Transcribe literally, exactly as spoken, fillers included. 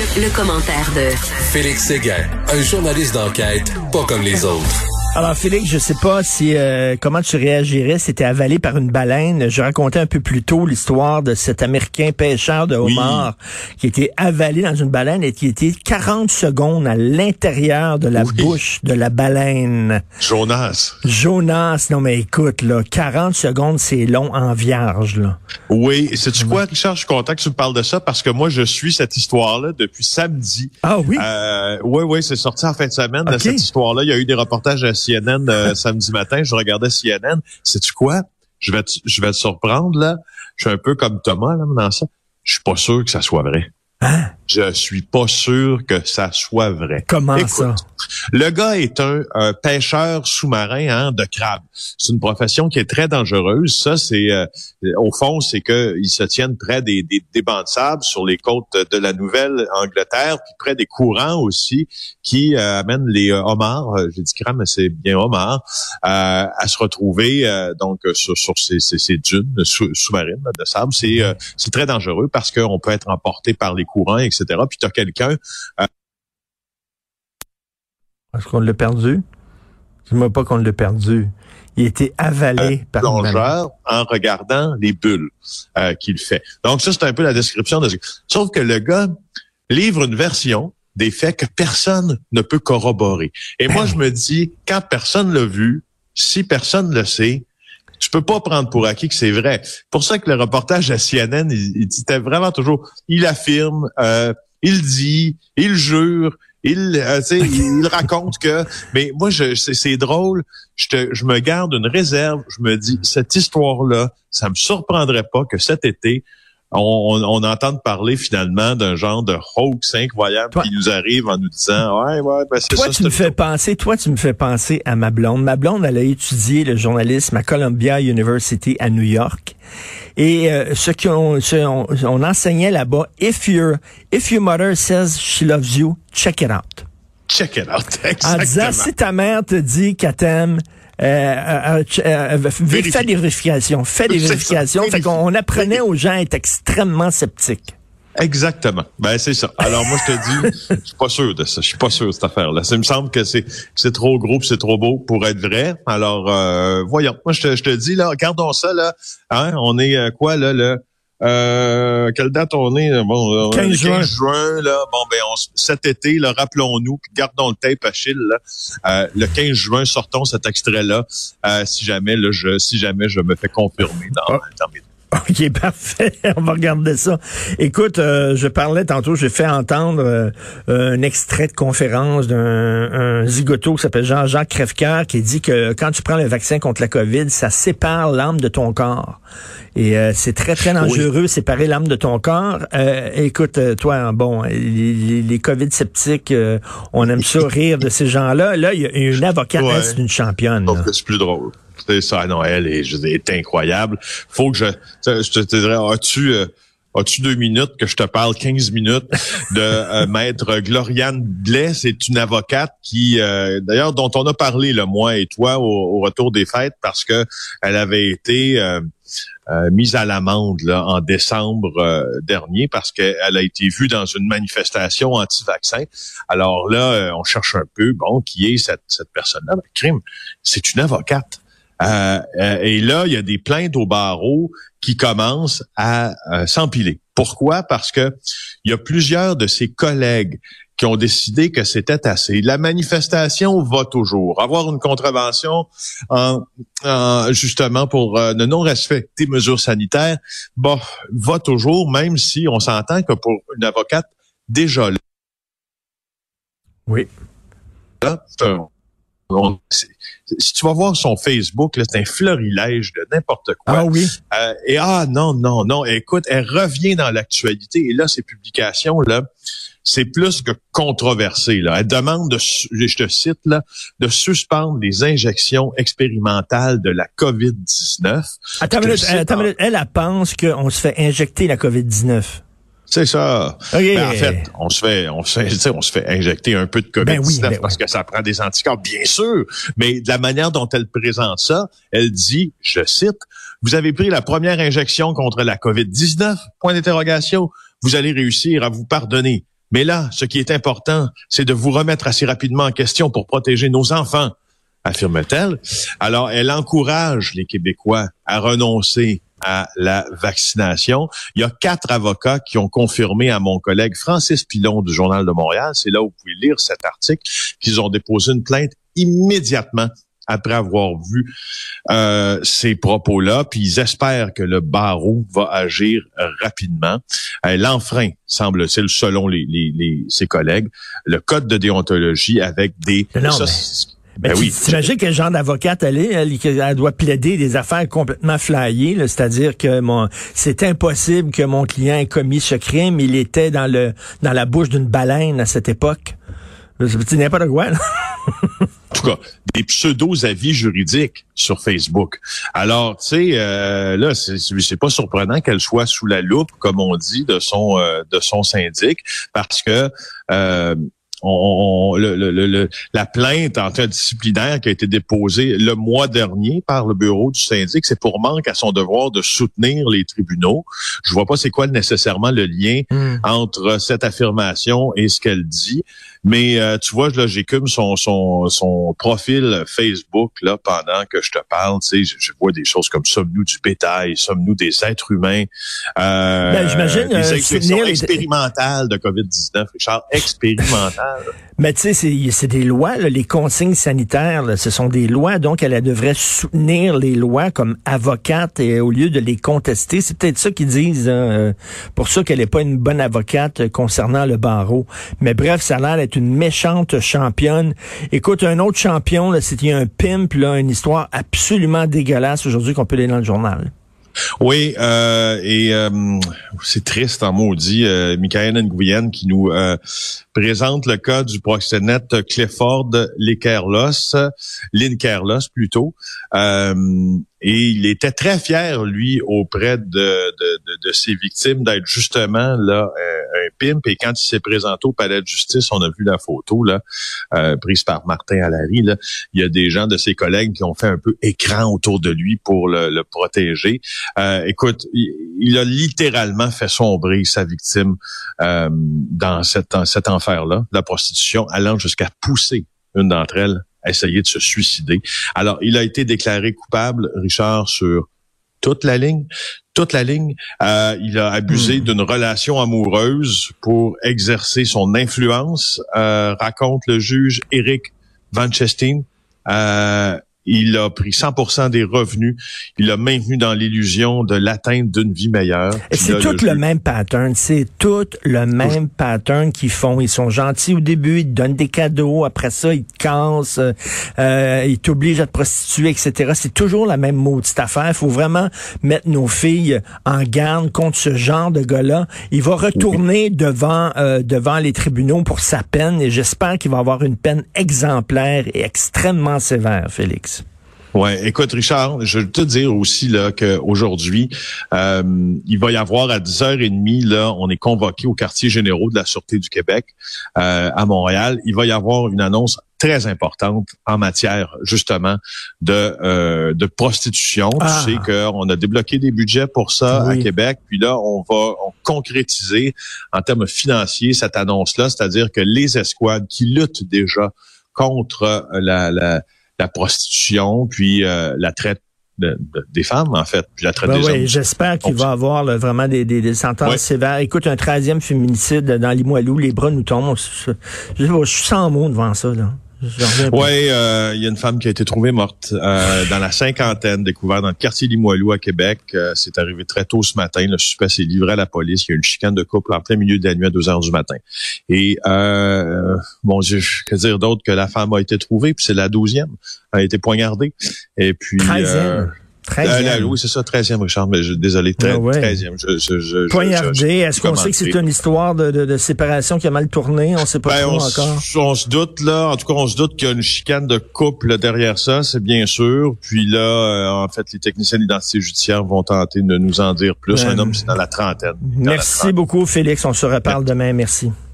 Le, le commentaire de Félix Séguin, un journaliste d'enquête pas comme les autres. Alors Félix, je sais pas si euh, comment tu réagirais si t'es avalé par une baleine. Je racontais un peu plus tôt l'histoire de cet Américain pêcheur de homard oui. qui a été avalé dans une baleine et qui a été quarante secondes à l'intérieur de la oui. bouche de la baleine. Jonas. Jonas, non mais écoute, là, quarante secondes, c'est long en vierge, là. Oui, sais-tu quoi, Richard, je suis content que tu me parles de ça parce que moi, je suis cette histoire-là depuis samedi. Ah oui? Euh, oui, oui, c'est sorti en fin de semaine, okay. cette histoire-là. Il y a eu des reportages à C N N euh, samedi matin, je regardais C N N. Sais-tu quoi? Je vais te, je vais te surprendre, là. Je suis un peu comme Thomas, là, dans ça. Je suis pas sûr que ça soit vrai. Hein? Je suis pas sûr que ça soit vrai. Comment Écoute, ça? Le gars est un, un pêcheur sous-marin hein, de crabes. C'est une profession qui est très dangereuse. Ça, c'est euh, au fond, c'est que ils se tiennent près des, des, des bancs de sable sur les côtes de la Nouvelle-Angleterre, puis près des courants aussi qui euh, amènent les euh, homards. Euh, J'ai dit crabes, mais c'est bien homards euh, à se retrouver euh, donc sur, sur ces, ces, ces dunes sous, sous-marines de sable. C'est euh, c'est très dangereux parce qu'on peut être emporté par les courants, et cetera. Puis tu as quelqu'un... Euh, Est-ce qu'on l'a perdu? Dis-moi pas qu'on l'a perdu. Il a été avalé euh, par une plongeur en regardant les bulles euh, qu'il fait. Donc ça, c'est un peu la description de ce... Sauf que le gars livre une version des faits que personne ne peut corroborer. Et moi, je me dis, quand personne l'a vu, si personne le sait, tu peux pas prendre pour acquis que c'est vrai. Pour ça que le reportage à C N N, il, il disait vraiment toujours, il affirme, euh, il dit, il jure, il, euh, tu sais, il raconte que. Mais moi, je, c'est, c'est drôle. Je te, je me garde une réserve. Je me dis, cette histoire-là, ça me surprendrait pas que cet été, on, on, on entende parler finalement d'un genre de hoax incroyable toi, qui nous arrive en nous disant, ouais, ouais, ben c'est toi, ça. Tu me fais penser, toi, tu me fais penser à ma blonde. Ma blonde, elle a étudié le journalisme à Columbia University à New York. Et euh, ce qu'on ce, on, on enseignait là-bas, if your if your mother says she loves you, check it out. Check it out, exactement. En disant, si ta mère te dit qu'elle t'aime, euh, euh, euh, euh, fais des vérifications, fais des vérifications. Fait qu'on on apprenait aux gens à être extrêmement sceptiques. Exactement. Ben c'est ça. Alors moi je te dis, je suis pas sûr de ça. Je suis pas sûr de cette affaire-là. Ça me semble que c'est c'est trop gros, pis c'est trop beau pour être vrai. Alors euh, voyons. Moi je te je te dis là, regardons ça là. Hein, on est euh, quoi là le euh, quelle date on est bon quinze juin. quinze juin là. Bon ben on, cet été là, rappelons-nous, puis gardons le tape Achille là. Euh, le quinze juin, sortons cet extrait là. Euh, si jamais là je si jamais je me fais confirmer dans, oh. dans mes OK, parfait. On va regarder ça. Écoute, euh, je parlais tantôt, j'ai fait entendre euh, un extrait de conférence d'un un zigoto qui s'appelle Jean-Jacques Crèvecoeur qui dit que quand tu prends le vaccin contre la COVID, ça sépare l'âme de ton corps. Et euh, c'est très, très dangereux, oui. séparer l'âme de ton corps. Euh, écoute, toi, bon, les, les, les COVID sceptiques, euh, on aime ça rire de ces gens-là. Là, il y a une avocate, ouais. elle, c'est une championne. Donc, c'est plus drôle. C'est ça, non, elle est, je dis, est incroyable. Faut que je, je te, te dirais, as-tu, euh, as-tu deux minutes que je te parle quinze minutes de euh, maître Gloriane Blais? C'est une avocate qui, euh, d'ailleurs, dont on a parlé, là, moi et toi, au, au retour des fêtes, parce que elle avait été euh, euh, mise à l'amende là en décembre euh, dernier parce qu'elle a été vue dans une manifestation anti-vaccin. Alors là, euh, on cherche un peu, bon, qui est cette, cette personne-là? Ben, crime, c'est une avocate. Euh, euh, et là, il y a des plaintes au barreau qui commencent à euh, s'empiler. Pourquoi? Parce que il y a plusieurs de ses collègues qui ont décidé que c'était assez. La manifestation va toujours. Avoir une contravention en, en justement pour euh, ne non respecter des mesures sanitaires, bon, va toujours, même si on s'entend que pour une avocate déjà là. Oui. Là, on, si tu vas voir son Facebook, là, c'est un florilège de n'importe quoi. Ah oui. Euh, et ah non, non, non. Écoute, elle revient dans l'actualité. Et là, ces publications, là, c'est plus que controversé. Là. Elle demande, de, je te cite, là, de suspendre les injections expérimentales de la covid dix-neuf. Attends une minute, attends une minute. Elle, elle pense qu'on se fait injecter la covid dix-neuf. C'est ça. Okay. Ben, en fait, on se fait, on se fait, on se fait injecter un peu de covid dix-neuf ben oui, ben parce oui. que ça prend des anticorps, bien sûr. Mais de la manière dont elle présente ça, elle dit, je cite, vous avez pris la première injection contre la covid dix-neuf, point d'interrogation. Vous allez réussir à vous pardonner. Mais là, ce qui est important, c'est de vous remettre assez rapidement en question pour protéger nos enfants, affirme-t-elle. Alors, elle encourage les Québécois à renoncer à la vaccination. Il y a quatre avocats qui ont confirmé à mon collègue Francis Pilon du Journal de Montréal, c'est là où vous pouvez lire cet article, qu'ils ont déposé une plainte immédiatement après avoir vu euh, ces propos-là, puis ils espèrent que le barreau va agir rapidement. Elle enfreint, semble-t-il, selon les, les, les, ses collègues, le code de déontologie avec des... Non, ça, mais ben tu oui. t'imagines quel genre d'avocate elle est? Elle, elle doit plaider des affaires complètement flyées, là, c'est-à-dire que mon, c'est impossible que mon client ait commis ce crime. Il était dans le dans la bouche d'une baleine à cette époque. C'est n'importe quoi, là. En tout cas, des pseudo-avis juridiques sur Facebook. Alors, tu sais, euh, là, c'est, c'est pas surprenant qu'elle soit sous la loupe, comme on dit, de son euh, de son syndic, parce que euh, On, on, le, le, le, la plainte en cas disciplinaire qui a été déposée le mois dernier par le bureau du syndic, c'est pour manque à son devoir de soutenir les tribunaux. Je vois pas c'est quoi nécessairement le lien mmh. entre cette affirmation et ce qu'elle dit. Mais euh, tu vois, là, j'écume son, son, son profil Facebook là pendant que je te parle. Tu sais, je, je vois des choses comme sommes-nous du bétail, sommes-nous des êtres humains. Euh, ben, j'imagine des euh, expressions expérimentales de covid dix-neuf, Richard, expérimentales. Mais tu sais, c'est, c'est des lois, là, les consignes sanitaires, là, ce sont des lois, donc elle, elle devrait soutenir les lois comme avocate et au lieu de les contester. C'est peut-être ça qu'ils disent, hein, pour ça qu'elle n'est pas une bonne avocate concernant le barreau. Mais bref, ça a l'air d'être une méchante championne. Écoute, un autre champion, là, c'était un pimp, là, une histoire absolument dégueulasse aujourd'hui qu'on peut lire dans le journal. Oui, euh, et euh, c'est triste en maudit, euh, Michael Nguyen qui nous euh, présente le cas du proxénète Clifford Linkerlos, Linkerlos plutôt, euh, et il était très fier, lui, auprès de, de, de, de ses victimes d'être justement là un, un pimp, et quand il s'est présenté au palais de justice, on a vu la photo là euh, prise par Martin Allary, là, il y a des gens de ses collègues qui ont fait un peu écran autour de lui pour le, le protéger. Euh, écoute, il, il a littéralement fait sombrer sa victime euh, dans cette, dans cette enfer-là, la prostitution, allant jusqu'à pousser une d'entre elles à essayer de se suicider. Alors, il a été déclaré coupable, Richard, sur toute la ligne, toute la ligne. Euh, il a abusé mmh. d'une relation amoureuse pour exercer son influence, euh, raconte le juge Eric Van Chesteen. Euh, Il a pris cent pour cent des revenus. Il l'a maintenu dans l'illusion de l'atteinte d'une vie meilleure. Et c'est tout le, le même pattern. C'est tout le même Ouh. pattern qu'ils font. Ils sont gentils au début, ils te donnent des cadeaux. Après ça, ils te cassent, euh, ils t'obligent à te prostituer, et cetera. C'est toujours la même maudite affaire. Il faut vraiment mettre nos filles en garde contre ce genre de gars-là. Il va retourner oui. devant euh, devant les tribunaux pour sa peine et j'espère qu'il va avoir une peine exemplaire et extrêmement sévère, Félix. Ouais, écoute Richard, je veux te dire aussi là qu'aujourd'hui, euh, il va y avoir à dix heures trente là, on est convoqué aux quartiers généraux de la Sûreté du Québec euh, à Montréal. Il va y avoir une annonce très importante en matière justement de euh, de prostitution. Ah. Tu sais qu'on a débloqué des budgets pour ça oui. à Québec, puis là on va on concrétiser en termes financiers cette annonce-là, c'est-à-dire que les escouades qui luttent déjà contre la la la prostitution, puis euh, la traite de, de, des femmes, en fait, puis la traite ben des oui, hommes. J'espère qu'il va avoir là, vraiment des, des, des sentences ouais. sévères. Écoute, un treizième féminicide dans Limoilou, les bras nous tombent. Je, je, je suis sans mots devant ça, là. Oui, euh, il y a une femme qui a été trouvée morte euh, dans la cinquantaine, découverte dans le quartier Limoilou à Québec. Euh, c'est arrivé très tôt ce matin. Le suspect s'est livré à la police. Il y a eu une chicane de couple en plein milieu de la nuit à deux heures du matin. Et, euh, mon Dieu, que dire d'autre que la femme a été trouvée, puis c'est la douzième. Elle a été poignardée. Et puis... treizième. Euh, treizième. Euh, oui, c'est ça, treizième, Richard, mais je, désolé, tre- ah ouais. treizième. Je, je, je, Poignardé, je, je, est-ce qu'on sait que c'est une histoire de, de, de séparation qui a mal tourné? On sait pas ben, trop on encore. S- on se doute, là, en tout cas, on se doute qu'il y a une chicane de couple derrière ça, c'est bien sûr. Puis là, euh, en fait, les techniciens d'identité judiciaire vont tenter de nous en dire plus. Ben, un homme, c'est dans la trentaine. Merci la trentaine. beaucoup, Félix. On se reparle ouais. demain. Merci.